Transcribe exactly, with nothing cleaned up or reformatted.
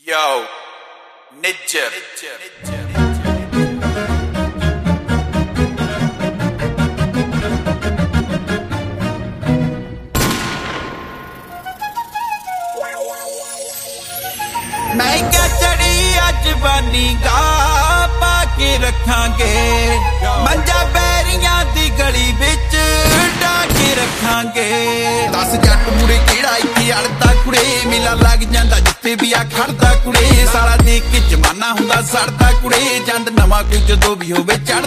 Yo, Ninja. महंगा चढ़ी अज बानी गा पाके रखांगे मंजा बैरियां दी गली विच डाके रखांगे दस जट मुड़े केड़ा इत्थे अड़दा कुड़े मेला लग जांदा जिथे भी आ खड़दा कुड़े साला देख के जमाना हुंदा सड़दा कुड़े जंद नवां कोई जदों भी होवे चढ़